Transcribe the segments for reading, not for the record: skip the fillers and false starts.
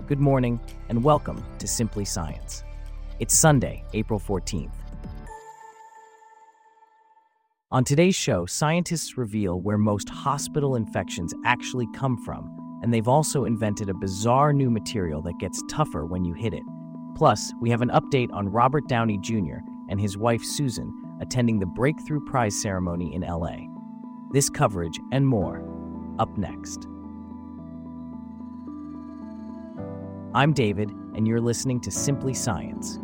Good morning, and welcome to Simply Science. It's Sunday, April 14th. On today's show, scientists reveal where most hospital infections actually come from, and they've also invented a bizarre new material that gets tougher when you hit it. Plus, we have an update on Robert Downey Jr. and his wife Susan attending the Breakthrough Prize ceremony in LA. This coverage and more, up next. I'm David, and you're listening to Simply Science.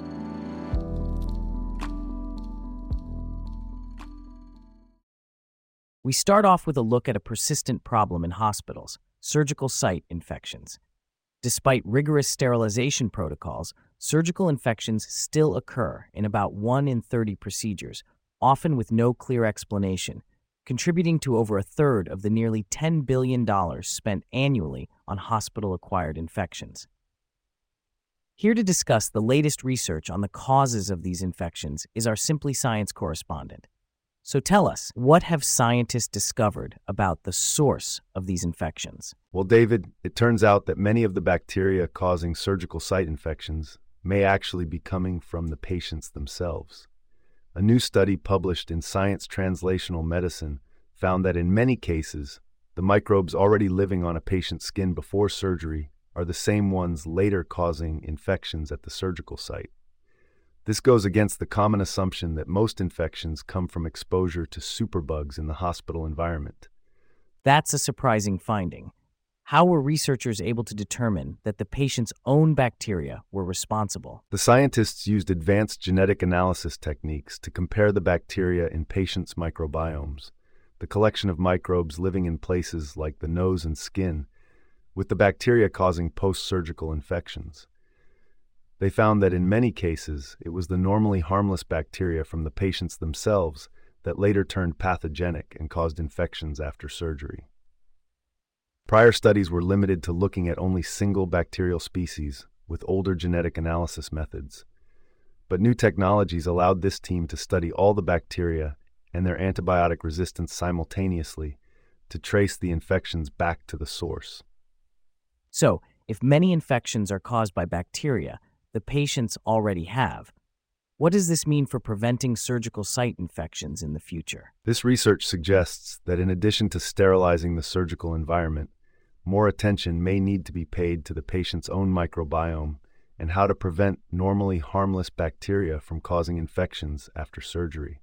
We start off with a look at a persistent problem in hospitals: surgical site infections. Despite rigorous sterilization protocols, surgical infections still occur in about 1 in 30 procedures, often with no clear explanation, contributing to over a third of the nearly $10 billion spent annually on hospital-acquired infections. Here to discuss the latest research on the causes of these infections is our Simply Science correspondent. So tell us, what have scientists discovered about the source of these infections? Well, David, it turns out that many of the bacteria causing surgical site infections may actually be coming from the patients themselves. A new study published in Science Translational Medicine found that in many cases, the microbes already living on a patient's skin before surgery are the same ones later causing infections at the surgical site. This goes against the common assumption that most infections come from exposure to superbugs in the hospital environment. That's a surprising finding. How were researchers able to determine that the patient's own bacteria were responsible? The scientists used advanced genetic analysis techniques to compare the bacteria in patients' microbiomes, the collection of microbes living in places like the nose and skin, with the bacteria causing post-surgical infections. They found that in many cases, it was the normally harmless bacteria from the patients themselves that later turned pathogenic and caused infections after surgery. Prior studies were limited to looking at only single bacterial species with older genetic analysis methods. But new technologies allowed this team to study all the bacteria and their antibiotic resistance simultaneously to trace the infections back to the source. So, if many infections are caused by bacteria the patients already have, what does this mean for preventing surgical site infections in the future? This research suggests that in addition to sterilizing the surgical environment, more attention may need to be paid to the patient's own microbiome and how to prevent normally harmless bacteria from causing infections after surgery.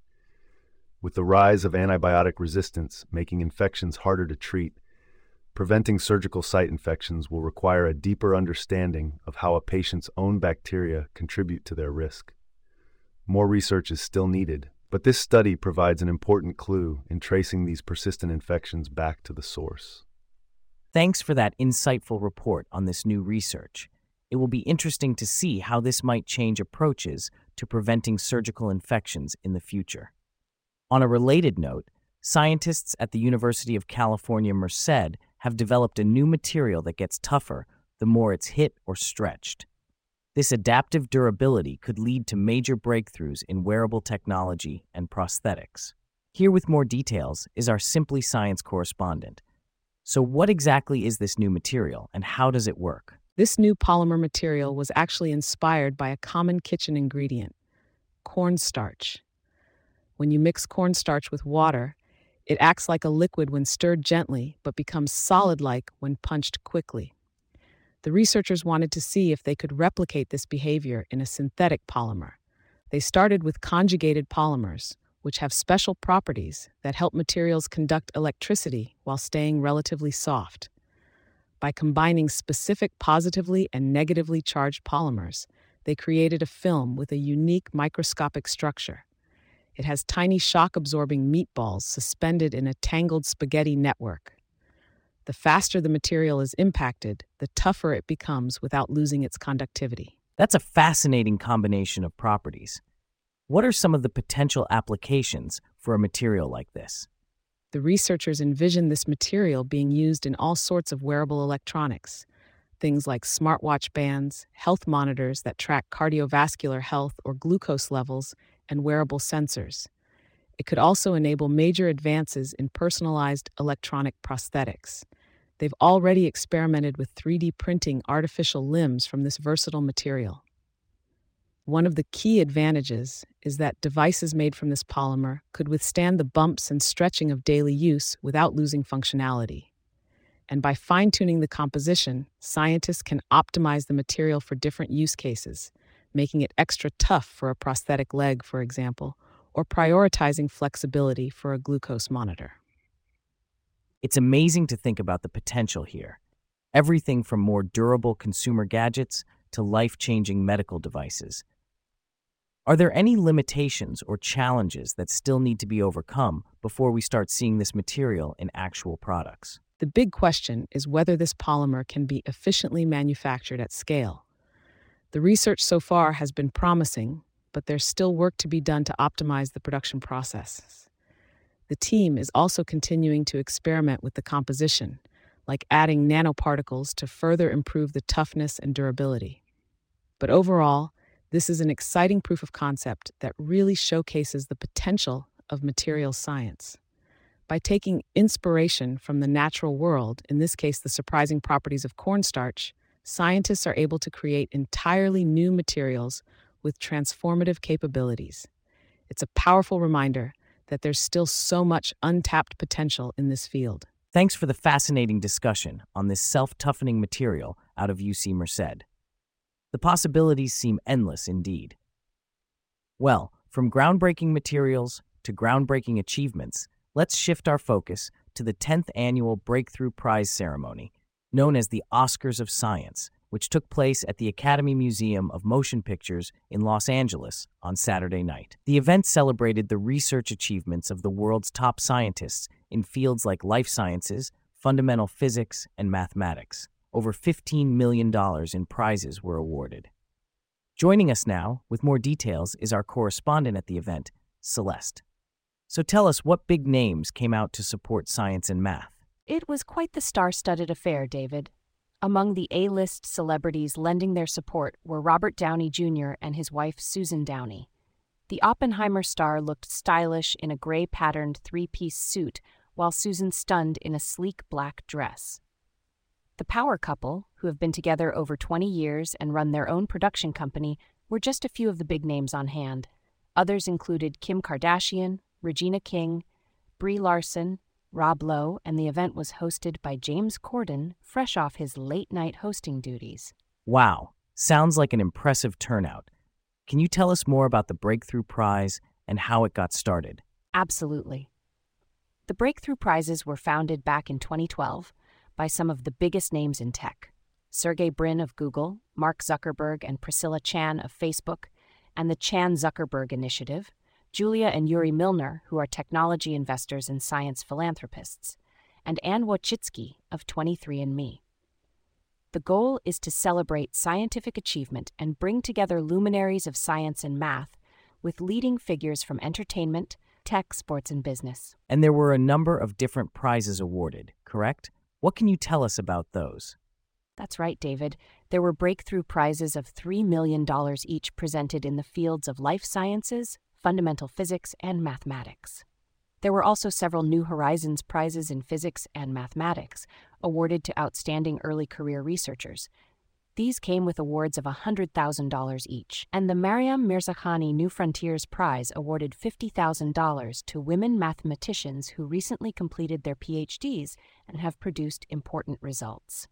With the rise of antibiotic resistance making infections harder to treat, preventing surgical site infections will require a deeper understanding of how a patient's own bacteria contribute to their risk. More research is still needed, but this study provides an important clue in tracing these persistent infections back to the source. Thanks for that insightful report on this new research. It will be interesting to see how this might change approaches to preventing surgical infections in the future. On a related note, scientists at the University of California, Merced have developed a new material that gets tougher the more it's hit or stretched. This adaptive durability could lead to major breakthroughs in wearable technology and prosthetics. Here with more details is our Simply Science correspondent. So what exactly is this new material, and how does it work? This new polymer material was actually inspired by a common kitchen ingredient: cornstarch. When you mix cornstarch with water, it acts like a liquid when stirred gently, but becomes solid-like when punched quickly. The researchers wanted to see if they could replicate this behavior in a synthetic polymer. They started with conjugated polymers, which have special properties that help materials conduct electricity while staying relatively soft. By combining specific positively and negatively charged polymers, they created a film with a unique microscopic structure. It has tiny shock-absorbing meatballs suspended in a tangled spaghetti network. The faster the material is impacted, the tougher it becomes without losing its conductivity. That's a fascinating combination of properties. What are some of the potential applications for a material like this? The researchers envision this material being used in all sorts of wearable electronics, things like smartwatch bands, health monitors that track cardiovascular health or glucose levels, and wearable sensors. It could also enable major advances in personalized electronic prosthetics. they've already experimented with 3D printing artificial limbs from this versatile material. One of the key advantages is that devices made from this polymer could withstand the bumps and stretching of daily use without losing functionality. And by fine-tuning the composition, scientists can optimize the material for different use cases, making it extra tough for a prosthetic leg, for example, or prioritizing flexibility for a glucose monitor. It's amazing to think about the potential here. Everything from more durable consumer gadgets to life-changing medical devices. Are there any limitations or challenges that still need to be overcome before we start seeing this material in actual products? The big question is whether this polymer can be efficiently manufactured at scale. The research so far has been promising, but there's still work to be done to optimize the production process. The team is also continuing to experiment with the composition, like adding nanoparticles to further improve the toughness and durability. But overall, this is an exciting proof of concept that really showcases the potential of materials science. By taking inspiration from the natural world, in this case the surprising properties of cornstarch, scientists are able to create entirely new materials with transformative capabilities. It's a powerful reminder that there's still so much untapped potential in this field. Thanks for the fascinating discussion on this self-toughening material out of UC Merced. The possibilities seem endless indeed. Well, from groundbreaking materials to groundbreaking achievements, let's shift our focus to the 10th annual Breakthrough Prize ceremony, known as the Oscars of Science, which took place at the Academy Museum of Motion Pictures in Los Angeles on Saturday night. The event celebrated the research achievements of the world's top scientists in fields like life sciences, fundamental physics, and mathematics. Over $15 million in prizes were awarded. Joining us now with more details is our correspondent at the event, Celeste. So tell us, what big names came out to support science and math? It was quite the star-studded affair, David. Among the A-list celebrities lending their support were Robert Downey Jr. and his wife Susan Downey. The Oppenheimer star looked stylish in a gray-patterned three-piece suit, while Susan stunned in a sleek black dress. The power couple, who have been together over 20 years and run their own production company, were just a few of the big names on hand. Others included Kim Kardashian, Regina King, Brie Larson, Rob Lowe, and the event was hosted by James Corden, fresh off his late-night hosting duties. Wow, sounds like an impressive turnout. Can you tell us more about the Breakthrough Prize and how it got started? Absolutely. The Breakthrough Prizes were founded back in 2012 by some of the biggest names in tech: Sergey Brin of Google, Mark Zuckerberg and Priscilla Chan of Facebook, and the Chan-Zuckerberg Initiative, Julia and Yuri Milner, who are technology investors and science philanthropists, and Anne Wojcicki of 23andMe. The goal is to celebrate scientific achievement and bring together luminaries of science and math with leading figures from entertainment, tech, sports, and business. And there were a number of different prizes awarded, correct? What can you tell us about those? That's right, David. There were breakthrough prizes of $3 million each presented in the fields of life sciences, fundamental physics, and mathematics. There were also several New Horizons prizes in physics and mathematics, awarded to outstanding early career researchers. These came with awards of $100,000 each, and the Maryam Mirzakhani New Frontiers Prize awarded $50,000 to women mathematicians who recently completed their PhDs and have produced important results.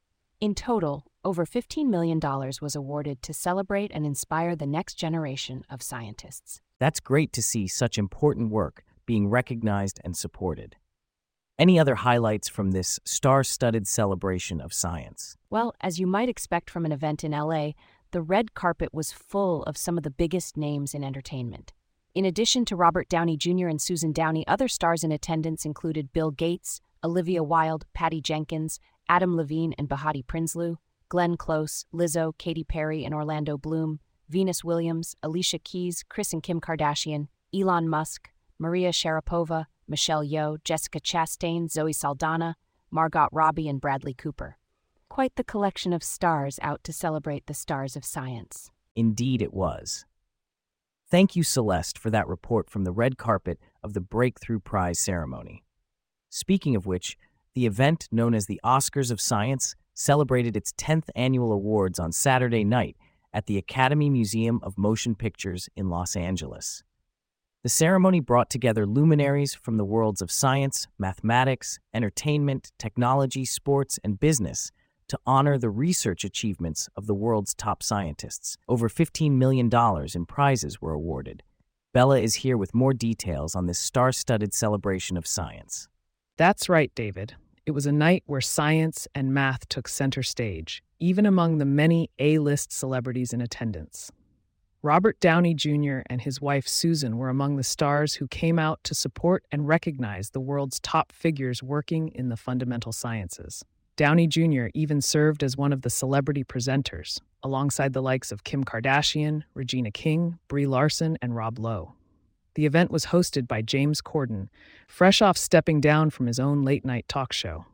In total, over $15 million was awarded to celebrate and inspire the next generation of scientists. That's great to see such important work being recognized and supported. Any other highlights from this star-studded celebration of science? Well, as you might expect from an event in LA, the red carpet was full of some of the biggest names in entertainment. In addition to Robert Downey Jr. and Susan Downey, other stars in attendance included Bill Gates, Olivia Wilde, Patty Jenkins, Adam Levine and Bahati Prinsloo, Glenn Close, Lizzo, Katy Perry and Orlando Bloom, Venus Williams, Alicia Keys, Kris and Kim Kardashian, Elon Musk, Maria Sharapova, Michelle Yeoh, Jessica Chastain, Zoe Saldana, Margot Robbie, and Bradley Cooper. Quite the collection of stars out to celebrate the stars of science. Indeed it was. Thank you, Celeste, for that report from the red carpet of the Breakthrough Prize ceremony. Speaking of which, The event, known as the Oscars of Science, celebrated its 10th annual awards on Saturday night at the Academy Museum of Motion Pictures in Los Angeles. The ceremony brought together luminaries from the worlds of science, mathematics, entertainment, technology, sports, and business to honor the research achievements of the world's top scientists. Over $15 million in prizes were awarded. Bella is here with more details on this star-studded celebration of science. That's right, David. It was a night where science and math took center stage, even among the many A-list celebrities in attendance. Robert Downey Jr. and his wife Susan were among the stars who came out to support and recognize the world's top figures working in the fundamental sciences. Downey Jr. even served as one of the celebrity presenters, alongside the likes of Kim Kardashian, Regina King, Brie Larson, and Rob Lowe. The event was hosted by James Corden, fresh off stepping down from his own late-night talk show.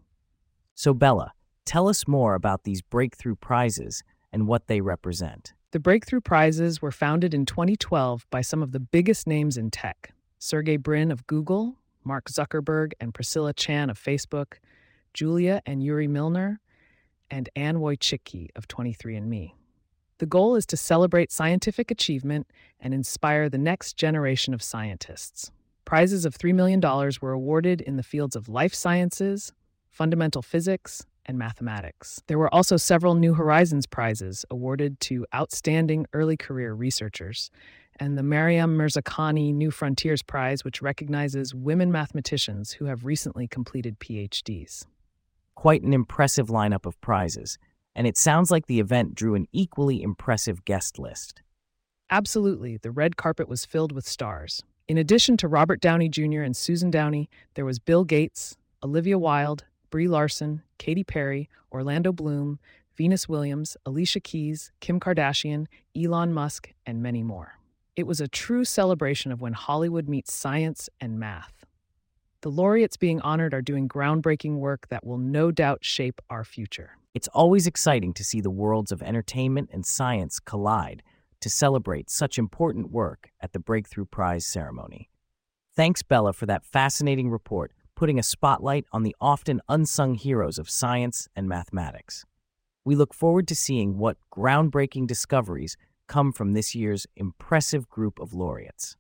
So Bella, tell us more about these breakthrough prizes and what they represent. The Breakthrough Prizes were founded in 2012 by some of the biggest names in tech: Sergey Brin of Google, Mark Zuckerberg and Priscilla Chan of Facebook, Julia and Yuri Milner, and Anne Wojcicki of 23andMe. The goal is to celebrate scientific achievement and inspire the next generation of scientists. Prizes of $3 million were awarded in the fields of life sciences, fundamental physics, and mathematics. There were also several New Horizons prizes awarded to outstanding early career researchers, and the Mariam Mirzakhani New Frontiers Prize, which recognizes women mathematicians who have recently completed PhDs. Quite an impressive lineup of prizes, and it sounds like the event drew an equally impressive guest list. Absolutely, the red carpet was filled with stars. In addition to Robert Downey Jr. and Susan Downey, there was Bill Gates, Olivia Wilde, Brie Larson, Katy Perry, Orlando Bloom, Venus Williams, Alicia Keys, Kim Kardashian, Elon Musk, and many more. It was a true celebration of when Hollywood meets science and math. The laureates being honored are doing groundbreaking work that will no doubt shape our future. It's always exciting to see the worlds of entertainment and science collide to celebrate such important work at the Breakthrough Prize ceremony. Thanks, Bella, for that fascinating report, putting a spotlight on the often unsung heroes of science and mathematics. We look forward to seeing what groundbreaking discoveries come from this year's impressive group of laureates.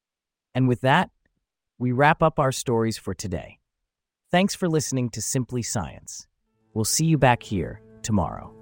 And with that, we wrap up our stories for today. Thanks for listening to Simply Science. We'll see you back here tomorrow.